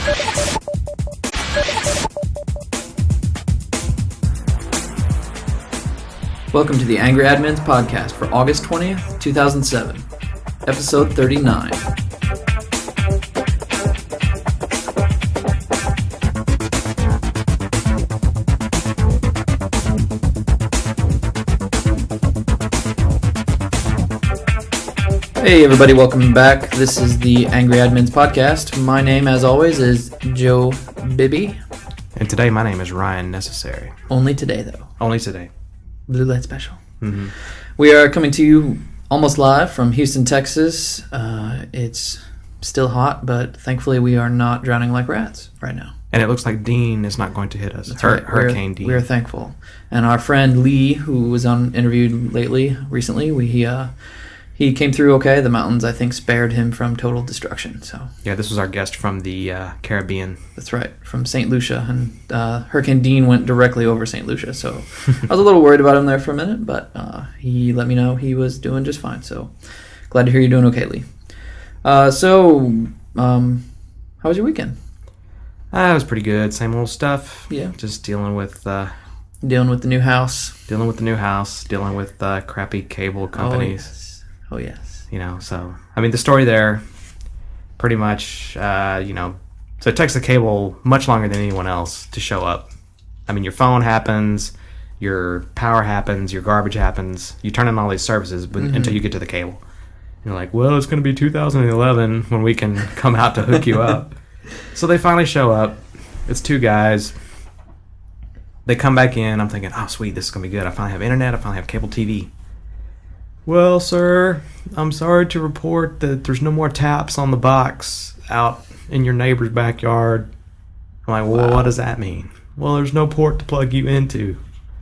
Welcome to the Angry Admins podcast for August 20th, 2007, episode 39. Hey everybody, welcome back. This is the Angry Admins podcast. My name, as always, is Joe Bibby. And today my name is Ryan Necessary. Only today, though. Only today. Blue Light Special. Mm-hmm. We are coming to you almost live from Houston, Texas. It's still hot, but thankfully we are not drowning like rats right now. And it looks like Dean is not going to hit us. That's right. Hurricane Dean. We are thankful. And our friend Lee, who was interviewed recently, he came through okay. The mountains, I think, spared him from total destruction. So yeah, this was our guest from the Caribbean. That's right, from St. Lucia. And Hurricane Dean went directly over St. Lucia. So I was a little worried about him there for a minute, but he let me know he was doing just fine. So glad to hear you're doing okay, Lee. How was your weekend? It was pretty good. Same old stuff. Yeah. Just dealing with the new house. Dealing with crappy cable companies. Oh, yes. You know, so, I mean, the story there, pretty much, so it takes the cable much longer than anyone else to show up. I mean, your phone happens, your power happens, your garbage happens. You turn on all these services until you get to the cable. And you're like, well, it's going to be 2011 when we can come out to hook you up. So they finally show up. It's two guys. They come back in. I'm thinking, oh, sweet, this is going to be good. I finally have internet. I finally have cable TV. Well, sir, I'm sorry to report that there's no more taps on the box out in your neighbor's backyard. I'm like, well, What does that mean? Well, there's no port to plug you into.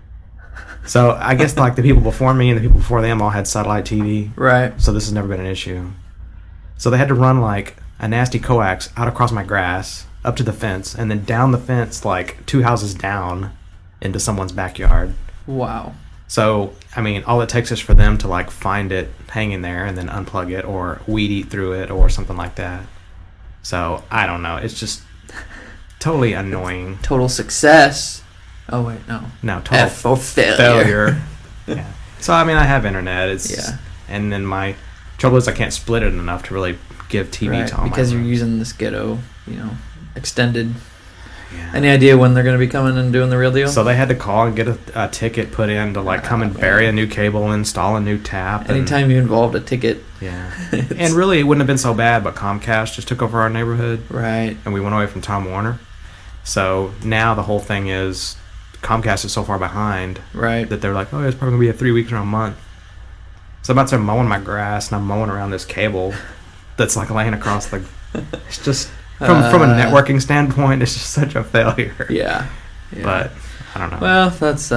So I guess like the people before me and the people before them all had satellite TV. Right. So this has never been an issue. So they had to run like a nasty coax out across my grass, up to the fence, and then down the fence like 2 houses down into someone's backyard. Wow. So, I mean, all it takes is for them to, like, find it hanging there and then unplug it or weed eat through it or something like that. So, I don't know. It's just totally annoying. Total success. Oh, wait, no. No, total F for failure. Yeah. So, I mean, I have internet. And then my trouble is I can't split it enough to really give TV to all my because you're rooms. using this ghetto, extended. Yeah. Any idea when they're going to be coming and doing the real deal? So they had to call and get a ticket put in to come and bury a new cable and install a new tap. Anytime you involved a ticket. Yeah. And really, it wouldn't have been so bad, but Comcast just took over our neighborhood. Right. And we went away from Time Warner. So now the whole thing is Comcast is so far behind that they're like, oh, it's probably going to be a 3 weeks or a month. So I'm about to start mowing my grass, and I'm mowing around this cable that's like laying across the... It's just... From a networking standpoint, it's just such a failure. Yeah. But I don't know. Well, that's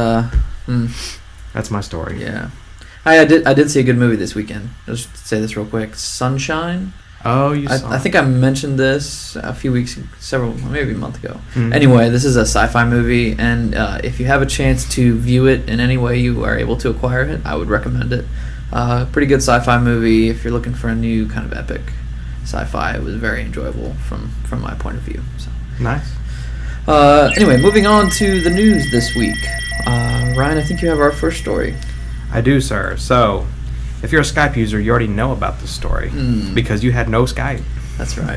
my story. Yeah. I did see a good movie this weekend. I'll just say this real quick. Sunshine. Oh, you saw I think I mentioned this a few weeks, maybe a month ago. Mm-hmm. Anyway, this is a sci-fi movie, and if you have a chance to view it in any way you are able to acquire it, I would recommend it. Pretty good sci-fi movie if you're looking for a new kind of epic sci-fi. It was very enjoyable from my point of view. So nice. Anyway, moving on to the news this week. Ryan, I think you have our first story. I do, sir. So, if you're a Skype user, you already know about this story because you had no Skype. That's right.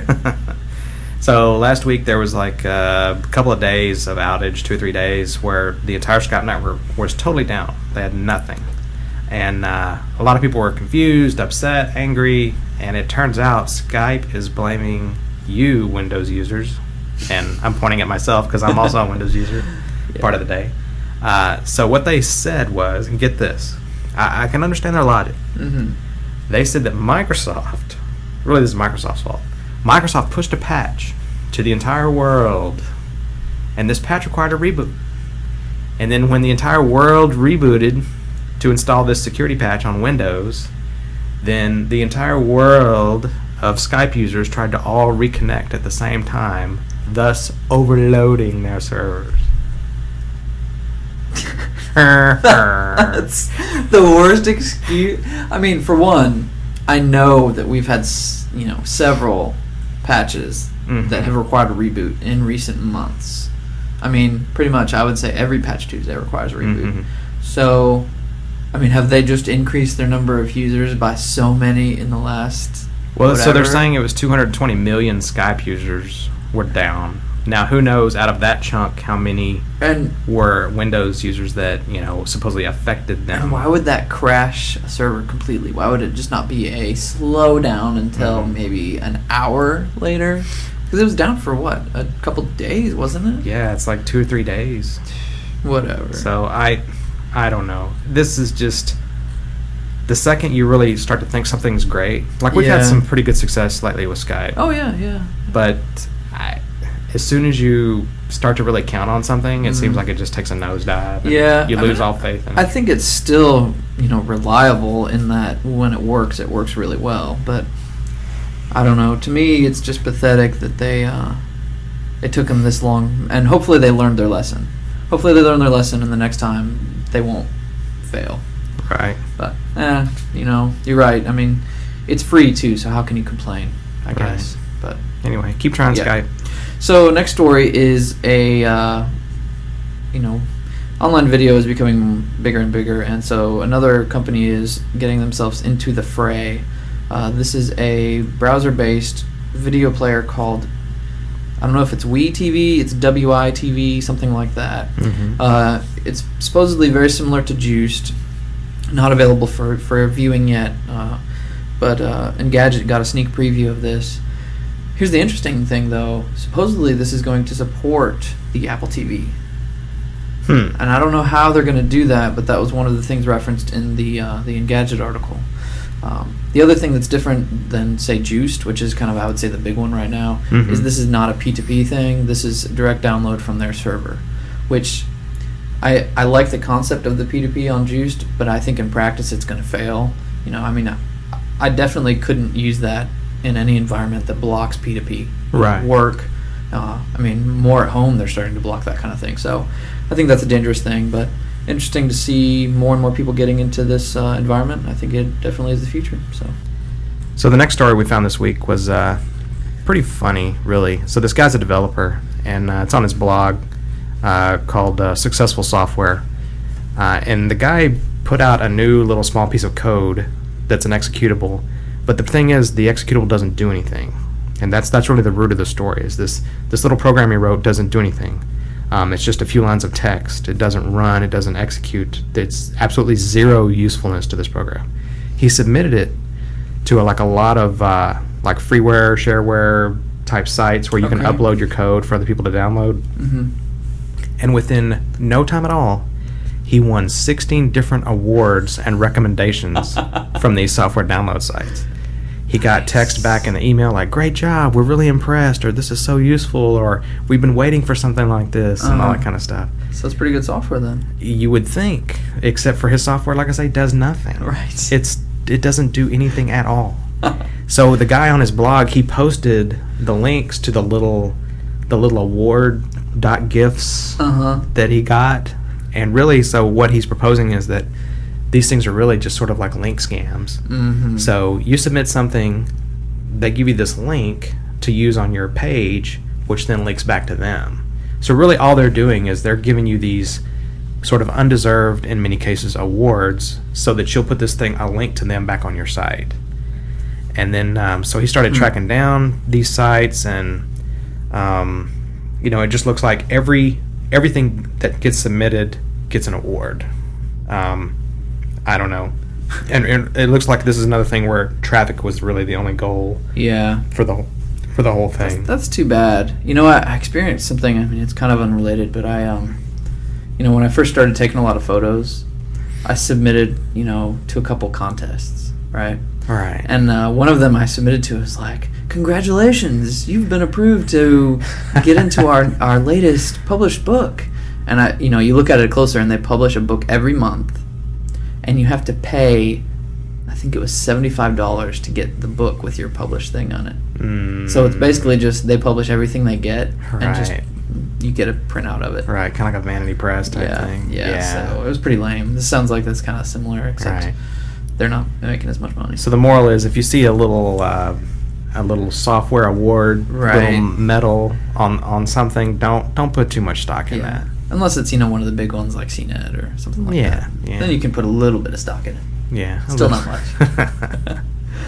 So last week there was like a couple of days of outage, 2 or 3 days, where the entire Skype network was totally down. They had nothing. And a lot of people were confused, upset, angry, and it turns out Skype is blaming you, Windows users, and I'm pointing at myself because I'm also a Windows user part of the day. So what they said was, and get this, I can understand their logic. Mm-hmm. They said that Microsoft, really this is Microsoft's fault, Microsoft pushed a patch to the entire world, and this patch required a reboot. And then when the entire world rebooted to install this security patch on Windows, then the entire world of Skype users tried to all reconnect at the same time, thus overloading their servers. That's the worst excuse. I mean, for one, I know that we've had, several patches that have required a reboot in recent months. I mean, pretty much I would say every Patch Tuesday requires a reboot. So, I mean, have they just increased their number of users by so many in the last Well, so they're whatever? saying it was 220 million Skype users were down. Now, who knows out of that chunk how many And were Windows users that, you know, supposedly affected them. And why would that crash a server completely? Why would it just not be a slowdown until maybe an hour later? Because it was down for what, a couple days, wasn't it? Yeah, it's like 2 or 3 days. Whatever. So I don't know. This is just the second you really start to think something's great. Like we've had Yeah. some pretty good success lately with Skype. Oh yeah. But as soon as you start to really count on something, it seems like it just takes a nosedive. And Yeah, you I lose mean, all faith in it. I think it's still, reliable in that when it works really well. But I don't know. To me, it's just pathetic that it took them this long. And hopefully they learned their lesson. Hopefully they learn their lesson, and the next time they won't fail. Right. But, you're right. I mean, it's free too, so how can you complain, I guess. But Anyway, keep trying Yeah. Skype. so next story is online video is becoming bigger and bigger, and so another company is getting themselves into the fray. This is a browser-based video player called, I don't know if it's WiTV, it's WiTV, something like that. It's supposedly very similar to Juiced, not available for viewing yet, but Engadget got a sneak preview of this. Here's the interesting thing, though. Supposedly, this is going to support the Apple TV. And I don't know how they're going to do that, but that was one of the things referenced in the Engadget article. The other thing that's different than, say, Juiced, which is kind of, I would say, the big one right now, is this is not a P2P thing. This is direct download from their server, which I like the concept of the P2P on Juiced, but I think in practice it's going to fail. I definitely couldn't use that in any environment that blocks P2P. Right. Work. More at home they're starting to block that kind of thing. So I think that's a dangerous thing, but interesting to see more and more people getting into this environment. I think it definitely is the future. So the next story we found this week was pretty funny, really. So this guy's a developer, and it's on his blog called Successful Software. And the guy put out a new little small piece of code that's an executable. But the thing is, the executable doesn't do anything. And that's really the root of the story, is this little program he wrote doesn't do anything. It's just a few lines of text. It doesn't run. It doesn't execute. It's absolutely zero usefulness to this program. He submitted it to a lot of freeware, shareware type sites where you can upload your code for other people to download. And within no time at all, he won 16 different awards and recommendations from these software download sites. He got text back in the email like, "Great job, we're really impressed," or "This is so useful," or "We've been waiting for something like this," and all that kind of stuff. So it's pretty good software then. You would think, except for his software, like I say, does nothing. Right. It doesn't do anything at all. So the guy on his blog, he posted the links to the little award.gifs that he got, and really, so what he's proposing is that these things are really just sort of like link scams. So you submit something, they give you this link to use on your page, which then links back to them. So really all they're doing is they're giving you these sort of undeserved, in many cases, awards so that you'll put a link to them back on your site. And then, so he started tracking down these sites, and, it just looks like everything that gets submitted gets an award. I don't know. And it looks like this is another thing where traffic was really the only goal for the whole thing. That's too bad. I experienced something, it's kind of unrelated, but I when I first started taking a lot of photos, I submitted, to a couple contests, right? Right. And one of them I submitted to was like, "Congratulations, you've been approved to get into our latest published book." And you look at it closer, and they publish a book every month, and you have to pay, I think it was $75 to get the book with your published thing on it. So it's basically just they publish everything they get, and just you get a printout of it. Right, kind of like a Vanity Press type thing. Yeah, so it was pretty lame. This sounds like that's kind of similar, except they're not making as much money. So the moral is, if you see a little a little software award, Right. little medal on something, don't put too much stock in that. Unless it's one of the big ones like CNET or something like Yeah, that. yeah. Then you can put a little bit of stock in it. Yeah, Still not much.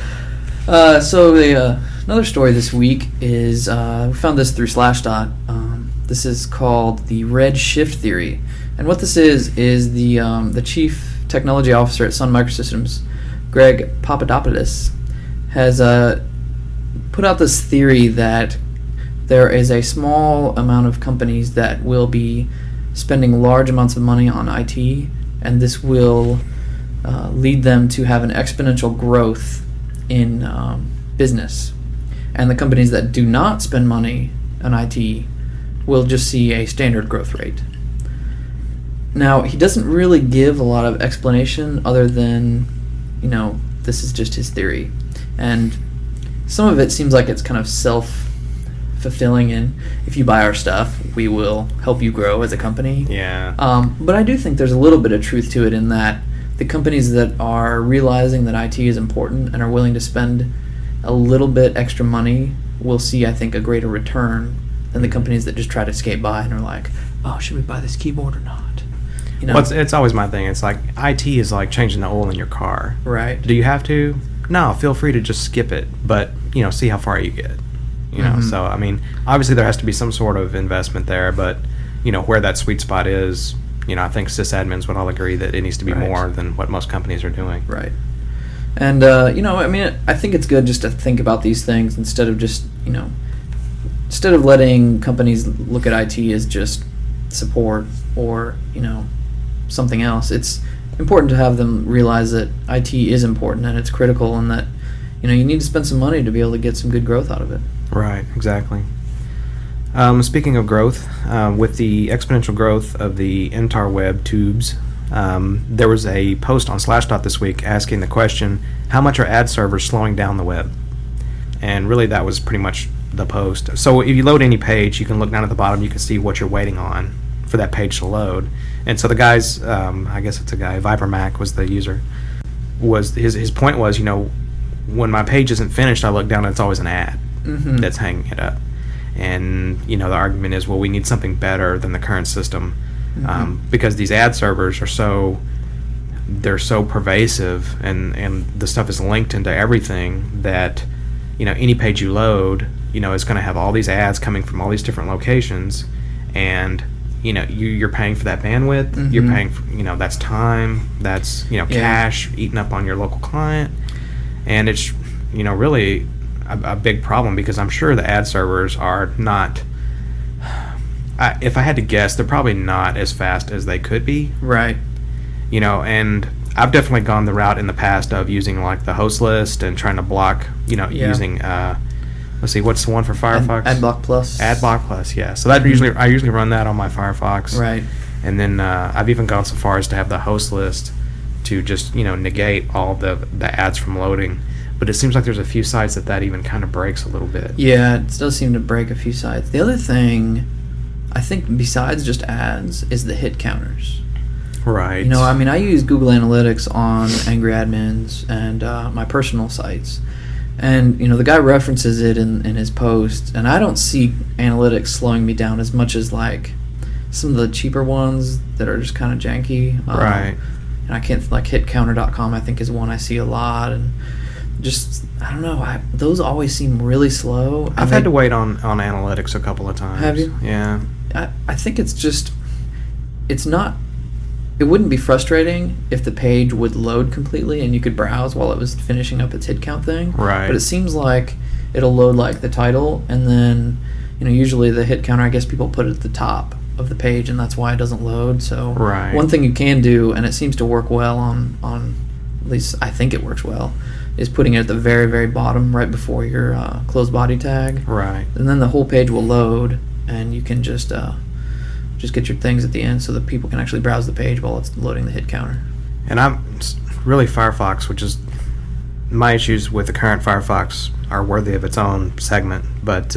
Another story this week is we found this through Slashdot. This is called the Red Shift Theory, and what this is the chief technology officer at Sun Microsystems, Greg Papadopoulos, has put out this theory that there is a small amount of companies that will be spending large amounts of money on IT, and this will lead them to have an exponential growth in business. And the companies that do not spend money on IT will just see a standard growth rate. Now, he doesn't really give a lot of explanation other than, this is just his theory. And some of it seems like it's kind of self-fulfilling, and if you buy our stuff, we will help you grow as a company. Yeah. But I do think there's a little bit of truth to it in that the companies that are realizing that IT is important and are willing to spend a little bit extra money will see, I think, a greater return than the companies that just try to skate by and are like, oh, should we buy this keyboard or not? Well, it's always my thing. It's like IT is like changing the oil in your car. Right. Do you have to? No, feel free to just skip it, but see how far you get. So I mean, obviously there has to be some sort of investment there, but where that sweet spot is, I think sysadmins would all agree that it needs to be Right. more than what most companies are doing. Right. And I think it's good just to think about these things instead of just instead of letting companies look at IT as just support or something else. It's important to have them realize that IT is important and it's critical, and that you need to spend some money to be able to get some good growth out of it. Right, exactly. Speaking of growth, with the exponential growth of the interweb tubes, there was a post on Slashdot this week asking the question, how much are ad servers slowing down the web? And really that was pretty much the post. So if you load any page, you can look down at the bottom, you can see what you're waiting on for that page to load. And so the guys, I guess it's a guy, ViperMac was the user, his point was, when my page isn't finished, I look down and it's always an ad that's hanging it up. And the argument is, well, we need something better than the current system, because these ad servers are so pervasive, and the stuff is linked into everything that any page you load is going to have all these ads coming from all these different locations, and you're paying for that bandwidth, you're paying for, that's time, that's cash eaten up on your local client, and it's really a big problem, because I'm sure the ad servers are not, if I had to guess, they're probably not as fast as they could be. Right. And I've definitely gone the route in the past of using like the host list and trying to block, using, let's see, what's the one for Firefox? AdBlock Plus. AdBlock Plus, yeah. So that I usually run that on my Firefox. Right. And then I've even gone so far as to have the host list to just, negate all the ads from loading. But it seems like there's a few sites that even kind of breaks a little bit. Yeah, it does seem to break a few sites. The other thing, I think, besides just ads, is the hit counters. Right. I use Google Analytics on Angry Admins and my personal sites. And, the guy references it in his post, and I don't see analytics slowing me down as much as, like, some of the cheaper ones that are just kind of janky. Right. And I can't, like, hitcounter.com, I think, is one I see a lot, and just, I don't know, those always seem really slow. I've had to wait on analytics a couple of times. Have you? Yeah. I think it's just, it's not, it wouldn't be frustrating if the page would load completely and you could browse while it was finishing up its hit count thing. Right. But it seems like it'll load like the title, and then, usually the hit counter, I guess people put it at the top of the page, and that's why it doesn't load. So right. One thing you can do, and it seems to work well on at least I think it works well, is putting it at the very, very bottom right before your closed body tag. Right. And then the whole page will load, and you can just get your things at the end so that people can actually browse the page while it's loading the hit counter. And I'm really Firefox, which is my issues with the current Firefox are worthy of its own segment. But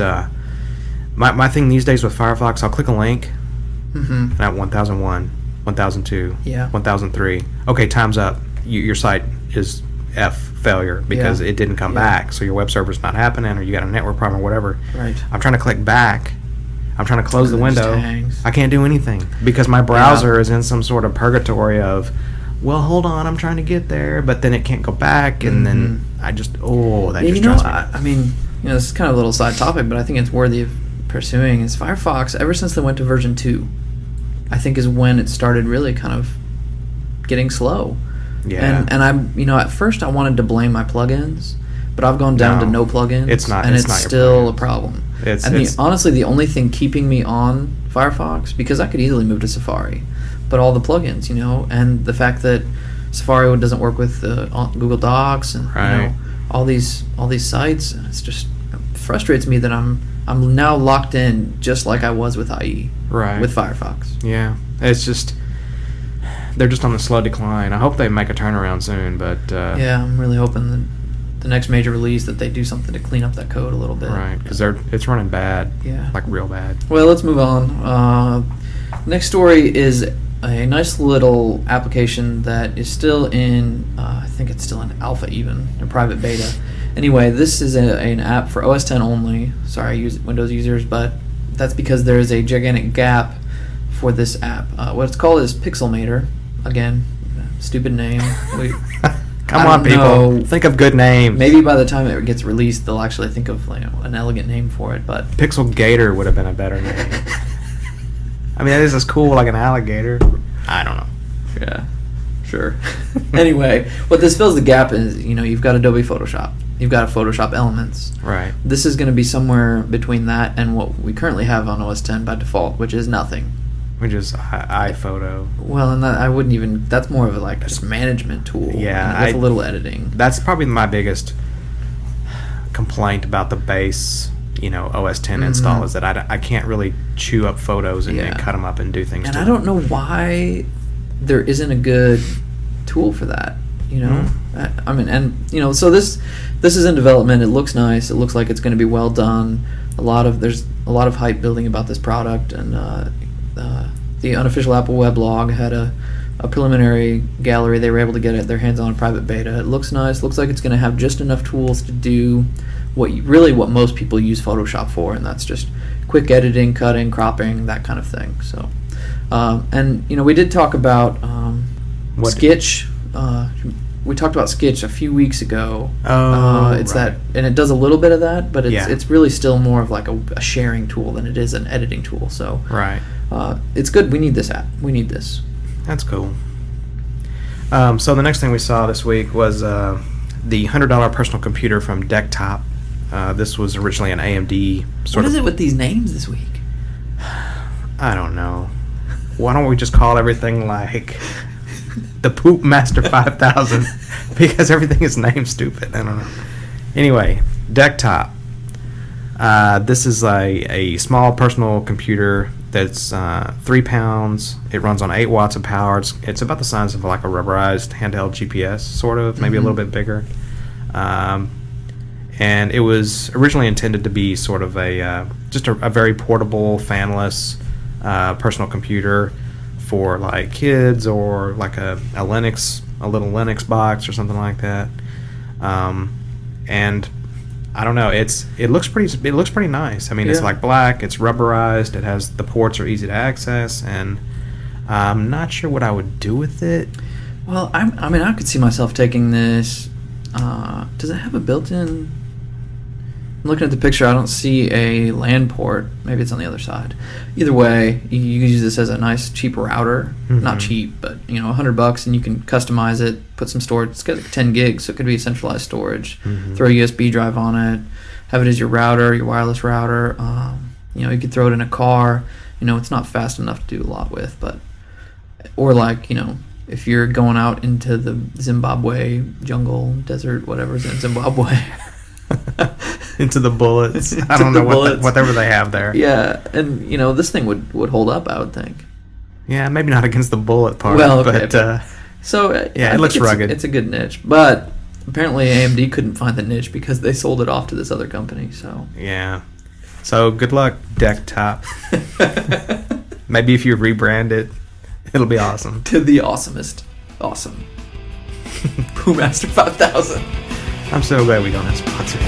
my thing these days with Firefox, I'll click a link, and at 1001, 1002, 1003. Okay, time's up. Your site is F failure because it didn't come back. So your web server's not happening, or you got a network problem or whatever. Right. I'm trying to click back. I'm trying to close the window. Hangs. I can't do anything because my browser is in some sort of purgatory of, well, hold on, I'm trying to get there, but then it can't go back, and then I just, that just drives me. I mean, this is kind of a little side topic, but I think it's worthy of pursuing. Is Firefox, ever since they went to version 2, I think is when it started really kind of getting slow. Yeah. And I'm, at first I wanted to blame my plugins, but I've gone down to no plugins. It's not. And it's it's not still a problem. Honestly, the only thing keeping me on Firefox, because I could easily move to Safari, but all the plugins, and the fact that Safari doesn't work with Google Docs and all these sites, it's just it frustrates me that I'm now locked in just like I was with IE, with Firefox. Yeah, it's just they're just on the slow decline. I hope they make a turnaround soon, but yeah, I'm really hoping that the next major release that they do something to clean up that code a little bit. Right, because it's running bad. Yeah, like real bad. Well, let's move on. Next story is a nice little application that is still in, I think it's still in alpha even, in private beta. Anyway, this is an app for OS X only. Sorry, Windows users, but that's because there is a gigantic gap for this app. What it's called is Pixelmator. Again, stupid name. Come on, people. Think of good names. Maybe by the time it gets released, they'll actually think of an elegant name for it. But Pixel Gator would have been a better name. I mean, that is as cool like an alligator. I don't know. Yeah, sure. Anyway, what this fills the gap is, you've got Adobe Photoshop. You've got Photoshop Elements. Right. This is going to be somewhere between that and what we currently have on OS X by default, which is nothing. Which is iPhoto. Well, and I wouldn't even. That's more of a just management tool. Yeah, with a little editing. That's probably my biggest complaint about the base, OS X install is that I can't really chew up photos and cut them up and do things. And I don't know why there isn't a good tool for that. I mean, and so this is in development. It looks nice. It looks like it's going to be well done. There's a lot of hype building about this product, and the unofficial Apple weblog had a preliminary gallery. They were able to get their hands on a private beta. It looks nice. Looks like it's going to have just enough tools to do what most people use Photoshop for, and that's just quick editing, cutting, cropping, that kind of thing. So, and we did talk about Skitch. We talked about Skitch a few weeks ago. It's that, and it does a little bit of that, but it's really still more of like a sharing tool than it is an editing tool. So it's good. We need this app. We need this. That's cool. So the next thing we saw this week was the $100 personal computer from Desktop. This was originally an AMD What is it with these names this week? I don't know. Why don't we just call everything like the Poop Master 5000 because everything is named stupid. I don't know. Anyway, Desktop. This is a small personal computer that's 3 pounds. It runs on 8 watts of power. It's about the size of like a rubberized handheld GPS, sort of, maybe a little bit bigger. And it was originally intended to be sort of just a very portable, fanless personal computer for like kids or like a little Linux box or something like that. And I don't know. It looks pretty nice. I mean, it's like black. It's rubberized. It has the ports are easy to access, and I'm not sure what I would do with it. Well, I mean, I could see myself taking this. Does it have a built-in? I'm looking at the picture. I don't see a LAN port. Maybe it's on the other side. Either way, you use this as a nice cheap router. Not cheap, but $100, and you can customize it. Put some storage. It's got 10 gigs, so it could be centralized storage. Throw a USB drive on it. Have it as your router, your wireless router. You could throw it in a car. It's not fast enough to do a lot with, but or like if you're going out into the Zimbabwe jungle, desert, whatever's in Zimbabwe. Into the bullets. I don't know whatever they have there. Yeah, and this thing would hold up, I would think. Yeah, maybe not against the bullet part. Well, okay, but so it looks rugged. It's a good niche, but apparently AMD couldn't find the niche because they sold it off to this other company. So yeah, so good luck, Desktop. Maybe if you rebrand it, it'll be awesome. To the awesomest, awesome. Brewmaster 5000. I'm so glad we don't have sponsors.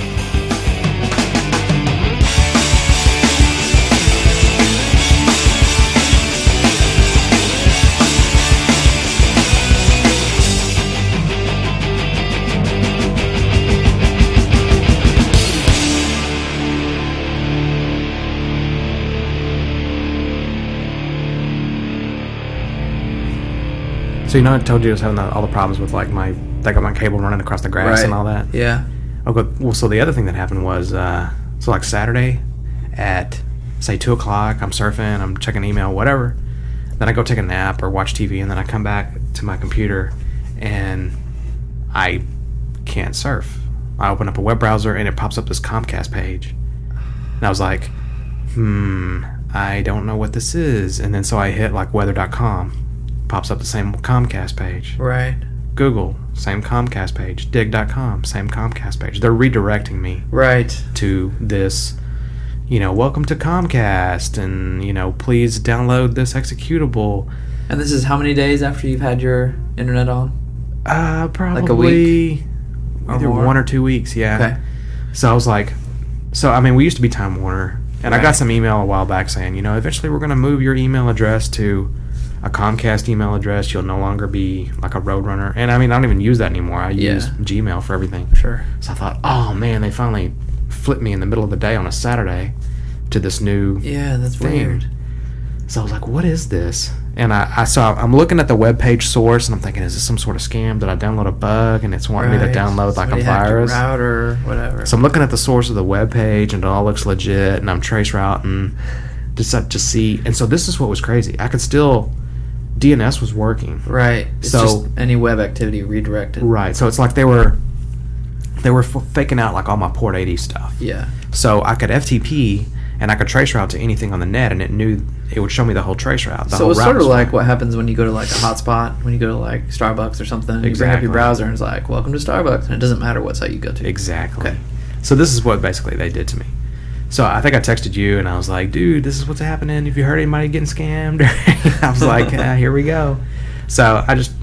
So you know I told you I was having all the problems with like I got my cable running across the grass and all that? Yeah. Okay, well, so the other thing that happened was, so like Saturday at, say, 2 o'clock, I'm surfing, I'm checking email, whatever. Then I go take a nap or watch TV, and then I come back to my computer, and I can't surf. I open up a web browser, and it pops up this Comcast page. And I was like, I don't know what this is. And then so I hit like weather.com. Pops up the same Comcast page. Right. Google, same Comcast page. Dig.com, same Comcast page. They're redirecting me to this, welcome to Comcast, and, please download this executable. And this is how many days after you've had your internet on? Probably like a week? Either 1 or 2 weeks, yeah. Okay. So I was like, we used to be Time Warner, and I got some email a while back saying, eventually we're going to move your email address to a Comcast email address. You'll no longer be like a Roadrunner. And I don't even use that anymore. I use Gmail for everything. Sure. So I thought, oh man, they finally flipped me in the middle of the day on a Saturday to this new that's thing. Weird. So I was like, what is this? And I'm looking at the web page source, and I'm thinking, is this some sort of scam? Did I download a bug and it's wanting me to download like a virus? Router, whatever. So I'm looking at the source of the web page, and it all looks legit, and I'm trace routing to see. And so this is what was crazy. I could still... DNS was working. Right. It's just any web activity redirected. Right. So it's like they were faking out like all my port 80 stuff. Yeah. So I could FTP and I could trace route to anything on the net, and it would show me the whole trace route. So it's sort of like what happens when you go to like a hotspot, when you go to like Starbucks or something. You bring up your browser and it's like, welcome to Starbucks, and it doesn't matter what site you go to. Exactly. Okay. So this is what basically they did to me. So I think I texted you, and I was like, dude, this is what's happening. Have you heard anybody getting scammed? I was like, here we go. So I just,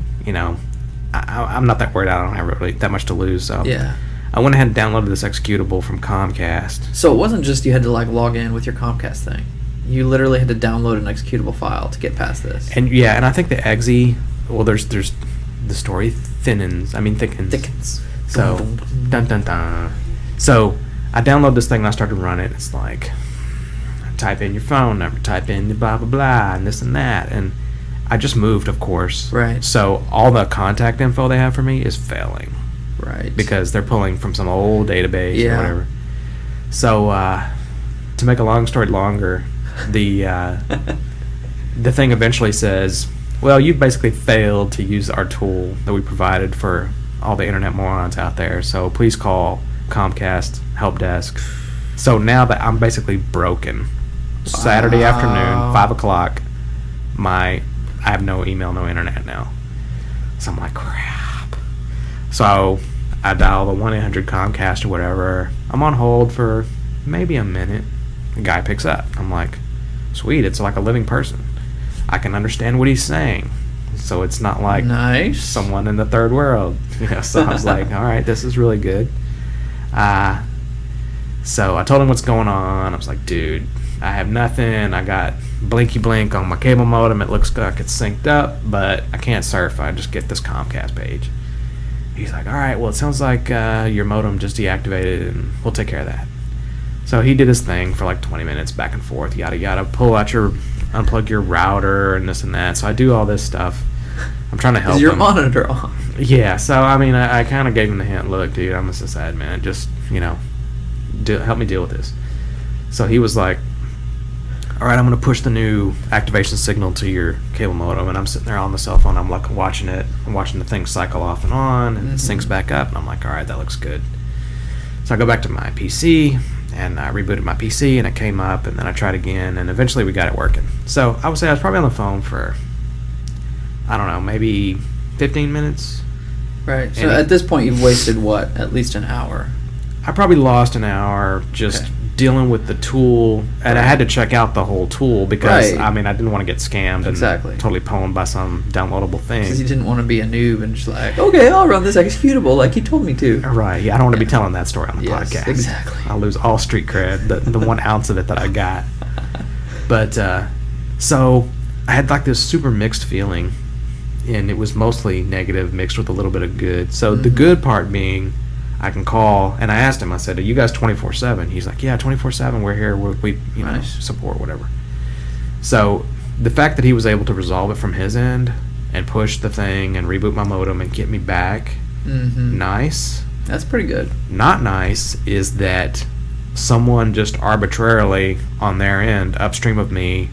I'm not that worried. I don't have really that much to lose. So yeah. I went ahead and downloaded this executable from Comcast. So it wasn't just you had to like log in with your Comcast thing. You literally had to download an executable file to get past this. And yeah, and I think the exe, well, there's the story thickens. So, dun dun dun. So I download this thing and I started running it. It's like, type in your phone number, type in blah, blah, blah, and this and that. And I just moved, of course. Right. So all the contact info they have for me is failing. Right. Because they're pulling from some old database or whatever. So to make a long story longer, the thing eventually says, well, you've basically failed to use our tool that we provided for all the internet morons out there. So please call Comcast help desk. So now that I'm basically broken, Saturday afternoon, 5 o'clock, I have no email, no internet now. So I'm like, crap. So I dial the 1-800 Comcast or whatever. I'm on hold for maybe a minute. The guy picks up. I'm like, sweet, it's like a living person. I can understand what he's saying. So it's not like someone in the third world. So I was like, all right, this is really good. So I told him what's going on. I was like, dude, I have nothing. I got blinky blink on my cable modem. It looks like it's synced up, but I can't surf. I just get this Comcast page. He's like, all right, well, it sounds like your modem just deactivated, and we'll take care of that. So he did his thing for like 20 minutes, back and forth, yada yada. Unplug your router and this and that. So I do all this stuff. I'm trying to help him. Is your monitor on? Yeah, so I kind of gave him the hint. Look, dude, I'm a sysadmin. Just help me deal with this. So he was like, all right, I'm going to push the new activation signal to your cable modem. And I'm sitting there on the cell phone. I'm like watching it. I'm watching the thing cycle off and on, and it syncs back up. And I'm like, all right, that looks good. So I go back to my PC, and I rebooted my PC, and it came up, and then I tried again, and eventually we got it working. So I would say I was probably on the phone for, I don't know, maybe 15 minutes. Right. So at this point, you've wasted, what, at least an hour? I probably lost an hour just dealing with the tool, and I had to check out the whole tool because Right. I mean I didn't want to get scammed Exactly. and totally pwned by some downloadable Because thing. you didn't want to be a noob and just like, okay, I'll run this executable like you told me to. Right? Yeah, I don't want to be Yeah. telling that story on the Yes, podcast. exactly. I'll lose all street cred, the 1 ounce of it that I got. But so I had like this super mixed feeling, and it was mostly negative mixed with a little bit of good. So the Mhm. good part being, I can call, and I asked him. I said, "Are you guys 24/7?" He's like, "Yeah, 24/7. We're here. We Nice. support whatever." So the fact that he was able to resolve it from his end and push the thing and reboot my modem and get me back, Mm-hmm. nice. That's pretty good. Not nice is that someone just arbitrarily on their end, upstream of me,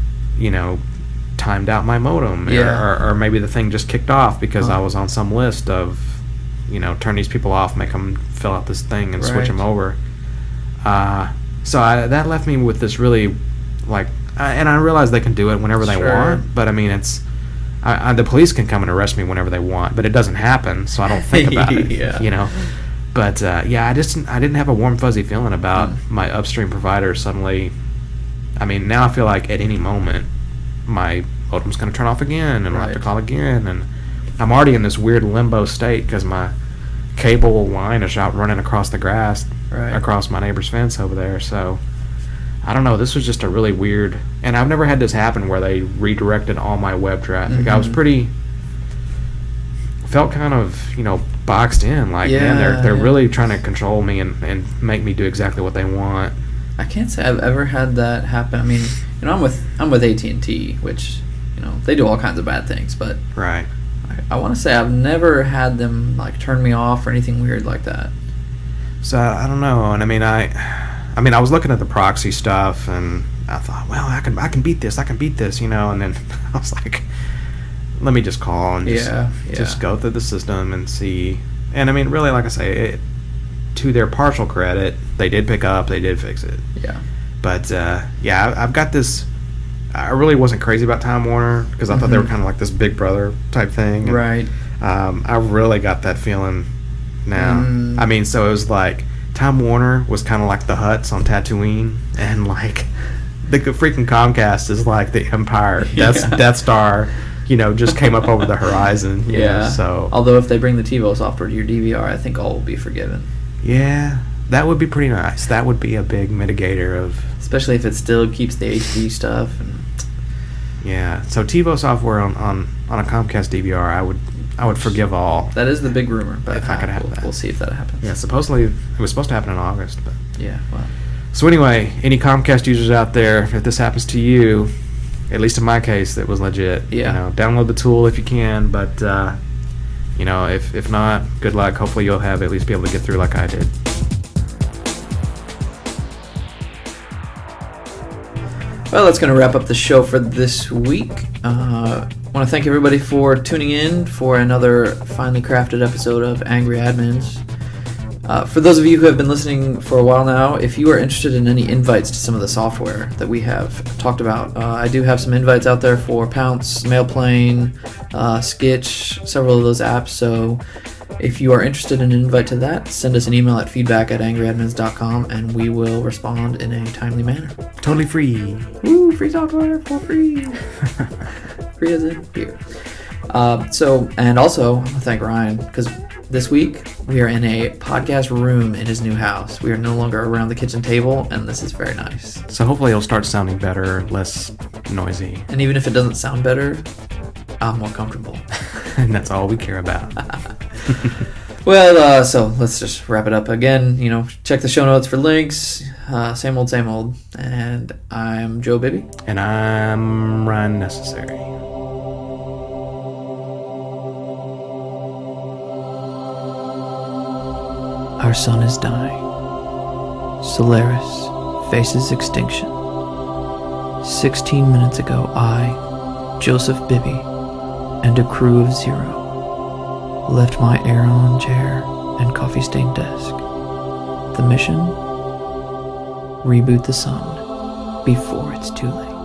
timed out my modem. Yeah. Or maybe the thing just kicked off because I Oh. was on some list of, turn these people off, make them fill out this thing and switch Right. them over. So that left me with this really, and I realize they can do it whenever they Sure. want, but I mean, the police can come and arrest me whenever they want, but it doesn't happen, so I don't think about it, Yeah. But I didn't have a warm fuzzy feeling about Mm. my upstream provider suddenly. I mean, now I feel like at any moment my modem's going to turn off again, and I'll have to Right. call again, and I'm already in this weird limbo state because my cable line is out running across the grass, Right. across my neighbor's fence over there. So I don't know. This was just a really weird, and I've never had this happen where they redirected all my web traffic. I was Mhm. felt kind of boxed in. Like, Yeah, man, they're yeah. really trying to control me and make me do exactly what they want. I can't say I've ever had that happen. I mean, I'm with AT&T, which they do all kinds of bad things, but Right. I want to say I've never had them like turn me off or anything weird like that. So I don't know. And I mean, I was looking at the proxy stuff, and I thought, well, I can beat this. I can beat this, And then I was like, let me just call and just go through the system and see. And I mean, really, like I say, to their partial credit, they did pick up. They did fix it. Yeah. But I've got this. I really wasn't crazy about Time Warner because I thought they were Mhm. kind of like this Big Brother type thing. And, Right. I really got that feeling now. Mm. I mean, so it was like Time Warner was kind of like the Hutts on Tatooine, and like the freaking Comcast is like the Empire. That's Yeah. Death Star. Just came up over the horizon. you know, so Although if they bring the TiVo software to your DVR, I think all will be forgiven. yeah, that would be pretty nice. That would be a big mitigator of. Especially if it still keeps the HD stuff. And Yeah, so TiVo software on a Comcast DVR, I would forgive all. that is the big rumor. But If I could have that. we'll see if that happens. Yeah, supposedly it was supposed to happen in August, but. Yeah. Well. So anyway, any Comcast users out there, if this happens to you, at least in my case, it was legit. Yeah. Download the tool if you can, but if not, good luck. Hopefully you'll have at least be able to get through like I did. Well, that's going to wrap up the show for this week. I want to thank everybody for tuning in for another finely crafted episode of Angry Admins. For those of you who have been listening for a while now, if you are interested in any invites to some of the software that we have talked about, I do have some invites out there for Pounce, Mailplane, Skitch, several of those apps. So if you are interested in an invite to that, send us an email at feedback@angryadmins.com and we will respond in a timely manner. Totally free. Woo, free software for free. Free as in beer. And also, I want to thank Ryan, because this week we are in a podcast room in his new house. We are no longer around the kitchen table, and this is very nice. So hopefully it'll start sounding better, less noisy. And even if it doesn't sound better, I'm more comfortable. And that's all we care about. Well, so let's just wrap it up again. Check the show notes for links. Same old, same old. And I'm Joe Bibby. And I'm Ryan Necessary. Our sun is dying. Solaris faces extinction. 16 minutes ago, I, Joseph Bibby, and a crew of 0 left my Aeron chair and coffee-stained desk. The mission? Reboot the sun before it's too late.